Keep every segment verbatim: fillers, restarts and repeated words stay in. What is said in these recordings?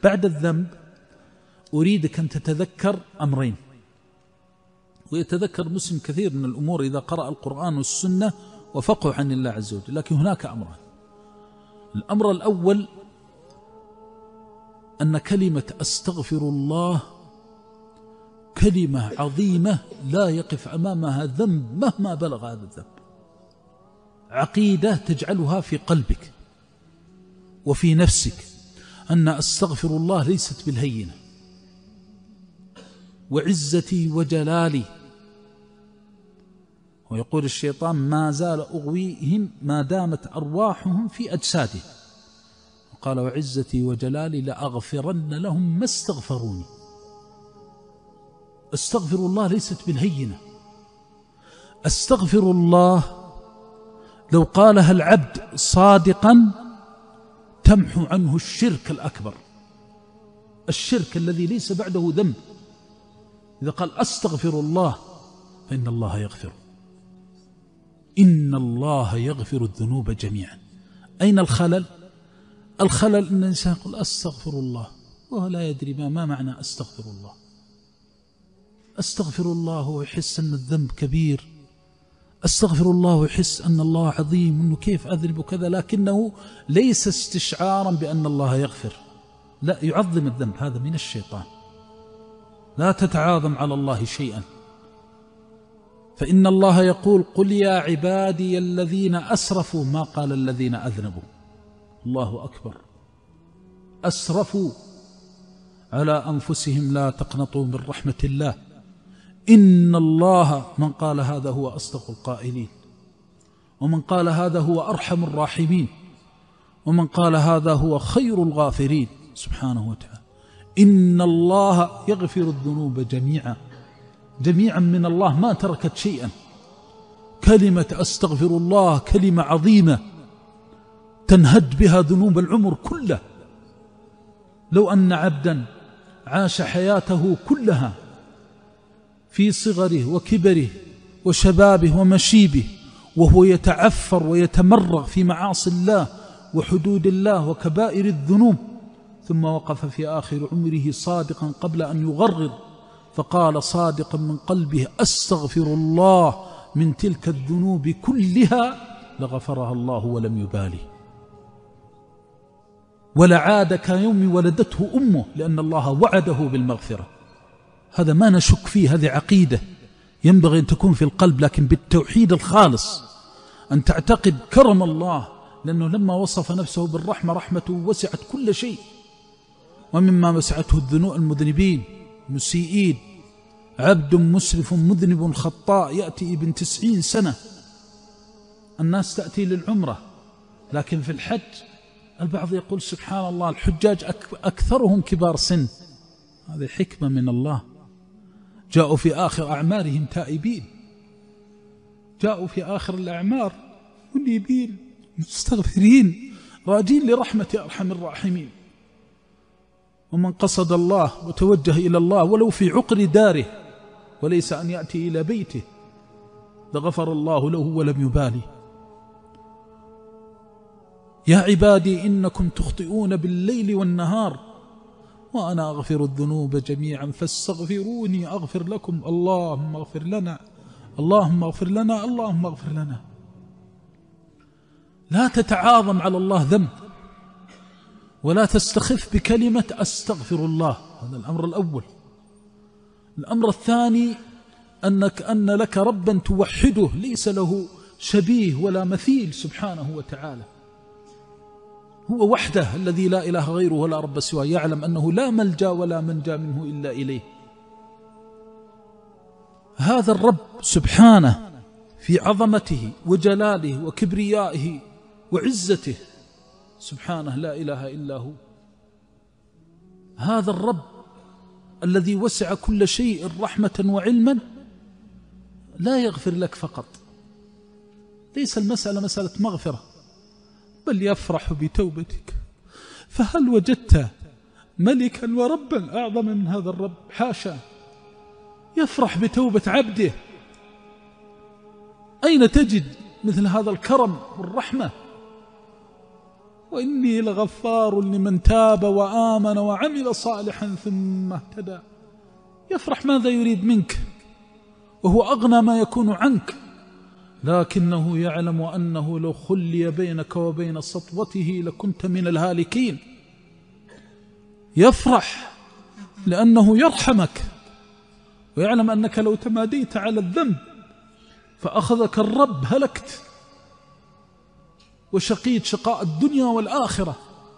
بعد الذنب أريدك أن تتذكر أمرين، ويتذكر مسلم كثير من الأمور إذا قرأ القرآن والسنة وفقه عن الله عز وجل، لكن هناك أمران. الأمر الأول أن كلمة أستغفر الله كلمة عظيمة لا يقف أمامها ذنب مهما بلغ هذا الذنب، عقيدة تجعلها في قلبك وفي نفسك أن أستغفر الله ليست بالهينة، وعزتي وجلالي. ويقول الشيطان ما زال أغويهم ما دامت أرواحهم في أجسادهم، وقال وعزتي وجلالي لأغفرن لهم ما استغفروني. استغفر الله ليست بالهينة. استغفر الله لو قالها العبد صادقا تمحو عنه الشرك الأكبر، الشرك الذي ليس بعده ذنب. إذا قال أستغفر الله فإن الله يغفر، إن الله يغفر الذنوب جميعا. أين الخلل؟ الخلل أن الإنسان يقول أستغفر الله وهو لا يدري ما, ما معنى أستغفر الله. أستغفر الله ويحس أن الذنب كبير، أستغفر الله ويحس أن الله عظيم أنه كيف أذنب وكذا، لكنه ليس استشعارا بأن الله يغفر، لا، يعظم الذنب. هذا من الشيطان. لا تتعاظم على الله شيئا، فإن الله يقول قل يا عبادي الذين أسرفوا، ما قال الذين أذنبوا. الله أكبر. أسرفوا على أنفسهم لا تقنطوا من رحمة الله، إن الله، من قال هذا هو أصدق القائلين، ومن قال هذا هو أرحم الراحمين، ومن قال هذا هو خير الغافرين سبحانه وتعالى. إن الله يغفر الذنوب جميعا، جميعا من الله ما تركت شيئا. كلمة أستغفر الله كلمة عظيمة تنهد بها ذنوب العمر كله. لو أن عبدا عاش حياته كلها في صغره وكبره وشبابه ومشيبه وهو يتعفر ويتمرغ في معاصي الله وحدود الله وكبائر الذنوب، ثم وقف في آخر عمره صادقا قبل أن يغرر فقال صادقا من قلبه أستغفر الله من تلك الذنوب كلها، لغفرها الله ولم يبالي، ولعاد كيوم ولدته أمه، لأن الله وعده بالمغفرة. هذا ما نشك فيه، هذه عقيدة ينبغي أن تكون في القلب، لكن بالتوحيد الخالص، أن تعتقد كرم الله، لأنه لما وصف نفسه بالرحمة رحمته وسعت كل شيء، ومما وسعته الذنوب المذنبين مسيئين. عبد مسرف مذنب خطاء يأتي ابن تسعين سنة، الناس تأتي للعمرة، لكن في الحج البعض يقول سبحان الله الحجاج أكثرهم كبار سن. هذه حكمة من الله. جاءوا في آخر أعمارهم تائبين، جاءوا في آخر الأعمار منيبين مستغفرين راجين لرحمة أرحم الراحمين. ومن قصد الله وتوجه إلى الله ولو في عقر داره وليس أن يأتي إلى بيته لغفر الله له ولم يبالي. يا عبادي إنكم تخطئون بالليل والنهار وأنا أغفر الذنوب جميعا فاستغفروني أغفر لكم. اللهم اغفر لنا، اللهم اغفر لنا، اللهم اغفر لنا. لا تتعاظم على الله ذنب، ولا تستخف بكلمة أستغفر الله. هذا الأمر الأول. الأمر الثاني أنك أن لك ربا توحده ليس له شبيه ولا مثيل سبحانه وتعالى، هو وحده الذي لا إله غيره ولا رب سواه، يعلم أنه لا ملجأ ولا منجا منه إلا إليه. هذا الرب سبحانه في عظمته وجلاله وكبريائه وعزته سبحانه لا إله إلا هو. هذا الرب الذي وسع كل شيء رحمة وعلما لا يغفر لك فقط، ليس المسألة مسألة مغفرة، بل يفرح بتوبتك. فهل وجدت ملكا وربا أعظم من هذا الرب؟ حاشا، يفرح بتوبة عبده. أين تجد مثل هذا الكرم والرحمة؟ وإني لغفار لمن تاب وآمن وعمل صالحا ثم اهتدى. يفرح ماذا يريد منك وهو أغنى ما يكون عنك، لكنه يعلم أنه لو خلي بينك وبين سطوته لكنت من الهالكين. يفرح لأنه يرحمك ويعلم أنك لو تماديت على الذنب فأخذك الرب هلكت وشقيت شقاء الدنيا والآخرة.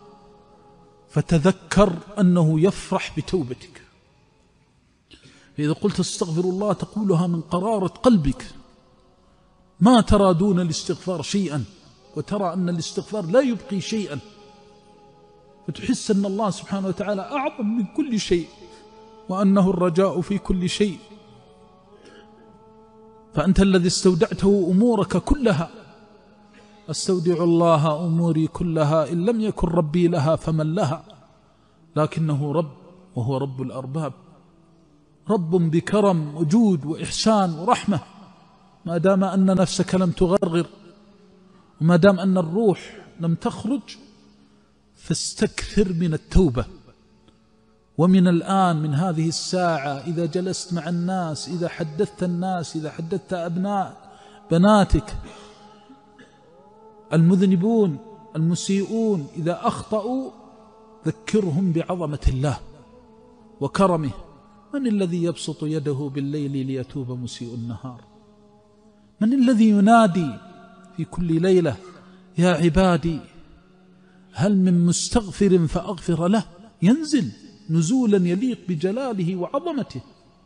فتذكر أنه يفرح بتوبتك. فإذا قلت استغفر الله تقولها من قرارة قلبك، ما ترى دون الاستغفار شيئا، وترى أن الاستغفار لا يبقي شيئا، فتحس أن الله سبحانه وتعالى أعظم من كل شيء، وأنه الرجاء في كل شيء. فأنت الذي استودعته أمورك كلها. استودع الله أموري كلها إن لم يكن ربي لها فمن لها، لكنه رب وهو رب الأرباب، رب بكرم وجود وإحسان ورحمة. ما دام أن نفسك لم تغرغر، وما دام أن الروح لم تخرج، فاستكثر من التوبة. ومن الآن من هذه الساعة إذا جلست مع الناس، إذا حدثت الناس، إذا حدثت أبناء بناتك المذنبون المسيئون، إذا أخطأوا ذكرهم بعظمة الله وكرمه. من الذي يبسط يده بالليل ليتوب مسيء النهار؟ من الذي ينادي في كل ليلة يا عبادي هل من مستغفر فأغفر له؟ ينزل نزولا يليق بجلاله وعظمته.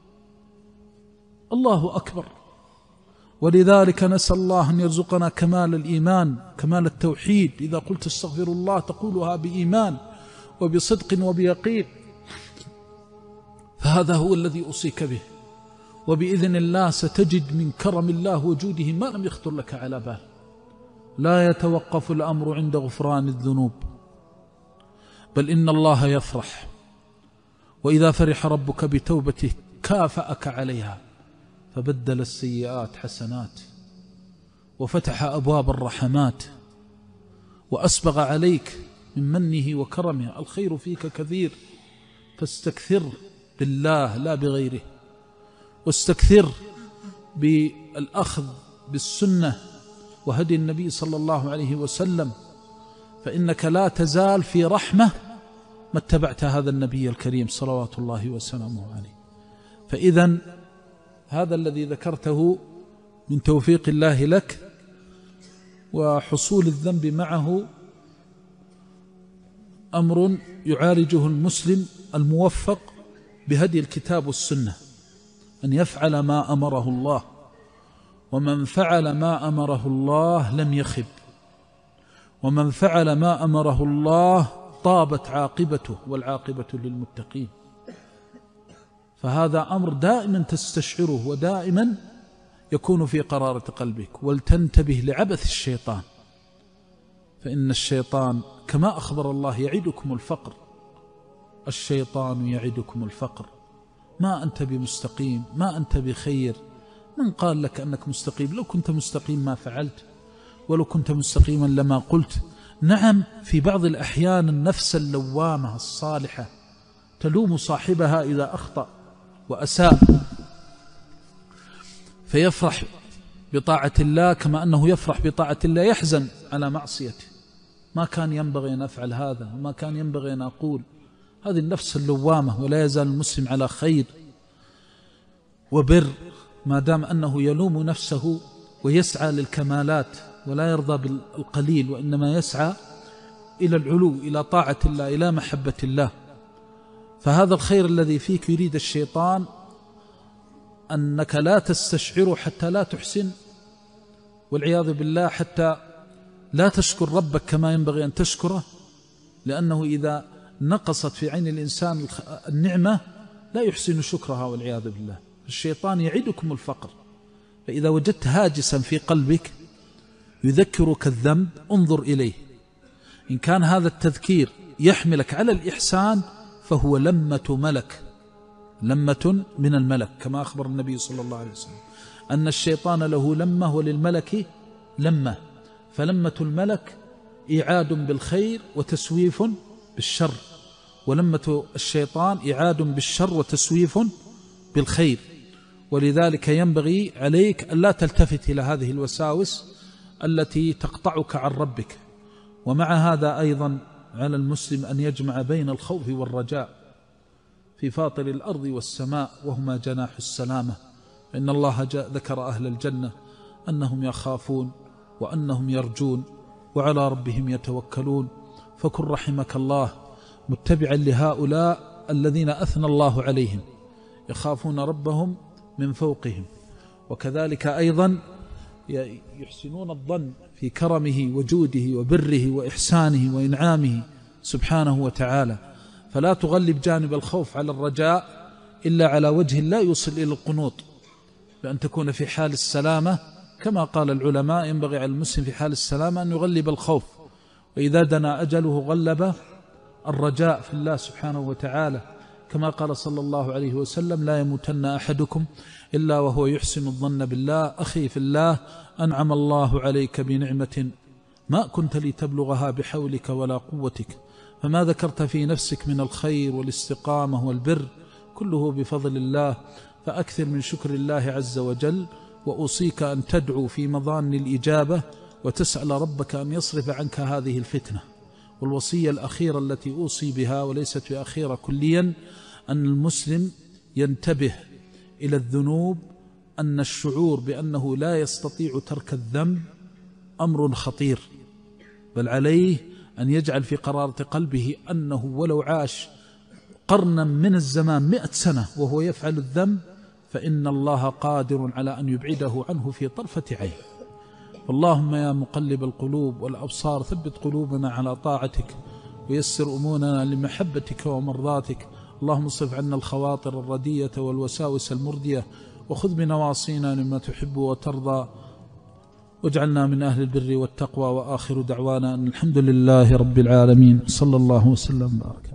الله أكبر. ولذلك نسأل الله أن يرزقنا كمال الإيمان، كمال التوحيد. إذا قلت استغفر الله تقولها بإيمان وبصدق وبيقين، فهذا هو الذي أوصيك به. وبإذن الله ستجد من كرم الله وجوده ما لم يخطر لك على بال. لا يتوقف الأمر عند غفران الذنوب، بل إن الله يفرح، وإذا فرح ربك بتوبته كافأك عليها، فبدل السيئات حسنات، وفتح أبواب الرحمات، وأسبغ عليك من منه وكرمه. الخير فيك كثير، فاستكثر بالله لا بغيره، واستكثر بالأخذ بالسنة وهدي النبي صلى الله عليه وسلم، فإنك لا تزال في رحمة ما اتبعت هذا النبي الكريم صلوات الله وسلامه عليه. فإذا هذا الذي ذكرته من توفيق الله لك وحصول الذنب معه أمر يعالجه المسلم الموفق بهدي الكتاب والسنة، أن يفعل ما أمره الله، ومن فعل ما أمره الله لم يخب، ومن فعل ما أمره الله طابت عاقبته، والعاقبة للمتقين. فهذا أمر دائما تستشعره ودائما يكون في قرارة قلبك. ولتنتبه لعبث الشيطان، فإن الشيطان كما أخبر الله يعدكم الفقر. الشيطان يعدكم الفقر، ما أنت بمستقيم، ما أنت بخير. من قال لك أنك مستقيم؟ لو كنت مستقيم ما فعلت، ولو كنت مستقيما لما قلت. نعم، في بعض الأحيان النفس اللوامة الصالحة تلوم صاحبها إذا أخطأ وأساء، فيفرح بطاعة الله كما أنه يفرح بطاعة الله، يحزن على معصيته. ما كان ينبغي أن أفعل هذا، وما كان ينبغي أن أقول. هذه النفس اللوامة. ولا يزال المسلم على خير وبر ما دام أنه يلوم نفسه ويسعى للكمالات، ولا يرضى بالقليل، وإنما يسعى إلى العلو، إلى طاعة الله، إلى محبة الله. فهذا الخير الذي فيك يريد الشيطان أنك لا تستشعره حتى لا تحسن، والعياذ بالله حتى لا تشكر ربك كما ينبغي أن تشكره، لأنه إذا نقصت في عين الإنسان النعمة لا يحسن شكرها والعياذ بالله. الشيطان يعدكم الفقر، فإذا وجدت هاجسا في قلبك يذكرك الذنب انظر إليه. إن كان هذا التذكير يحملك على الإحسان فهو لمة ملك، لمة من الملك، كما أخبر النبي صلى الله عليه وسلم أن الشيطان له لمة وللملك لمة. فلمة الملك إيعاد بالخير وتسويف بالشر، ولمة الشيطان إيعاد بالشر وتسويف بالخير. ولذلك ينبغي عليك ألا تلتفت إلى هذه الوساوس التي تقطعك عن ربك. ومع هذا أيضا على المسلم أن يجمع بين الخوف والرجاء في فاطر الأرض والسماء، وهما جناح السلامة. إن الله ذكر أهل الجنة أنهم يخافون وأنهم يرجون وعلى ربهم يتوكلون. فكن رحمك الله متبعا لهؤلاء الذين أثنى الله عليهم، يخافون ربهم من فوقهم، وكذلك أيضا يحسنون الظن في كرمه وجوده وبره وإحسانه وإنعامه سبحانه وتعالى. فلا تغلب جانب الخوف على الرجاء إلا على وجه لا يوصل إلى القنوط، بأن تكون في حال السلامة كما قال العلماء. ينبغي على المسلم في حال السلامة أن يغلب الخوف، وإذا دنا أجله غلب الرجاء في الله سبحانه وتعالى، كما قال صلى الله عليه وسلم: لا يموتن أحدكم إلا وهو يحسن الظن بالله. أخي في الله، أنعم الله عليك بنعمة ما كنت لتبلغها بحولك ولا قوتك، فما ذكرت في نفسك من الخير والاستقامة والبر كله بفضل الله، فأكثر من شكر الله عز وجل. وأوصيك أن تدعو في مظان الإجابة وتسأل ربك أن يصرف عنك هذه الفتنة. والوصية الأخيرة التي أوصي بها وليست بأخيرة كليا، أن المسلم ينتبه إلى الذنوب، أن الشعور بأنه لا يستطيع ترك الذنب أمر خطير، بل عليه أن يجعل في قرارة قلبه أنه ولو عاش قرنا من الزمان مئة سنة وهو يفعل الذنب فإن الله قادر على أن يبعده عنه في طرفة عين. اللهم يا مقلب القلوب والأبصار ثبت قلوبنا على طاعتك، ويسر أمورنا لمحبتك ومرضاتك. اللهم اصرف عنا الخواطر الردية والوساوس المردية، وخذ بنواصينا لما تحب وترضى، واجعلنا من أهل البر والتقوى. وآخر دعوانا أن الحمد لله رب العالمين، صلى الله وسلم وبارك.